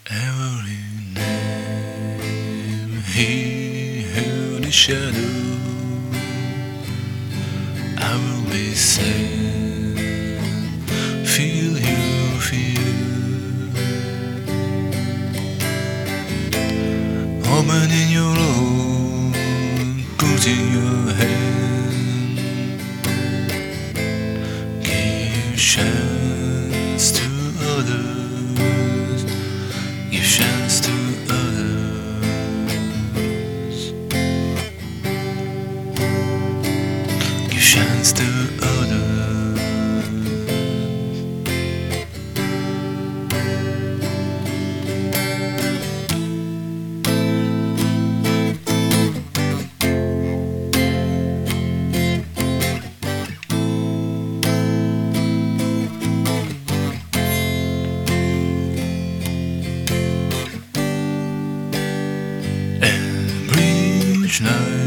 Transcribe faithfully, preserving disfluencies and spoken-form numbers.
Every name he held in shadow, I will be sad. Feel you, feel. Open in your own, put in your hand. Give chance to others. Give chance to others. Give chance to others. And each night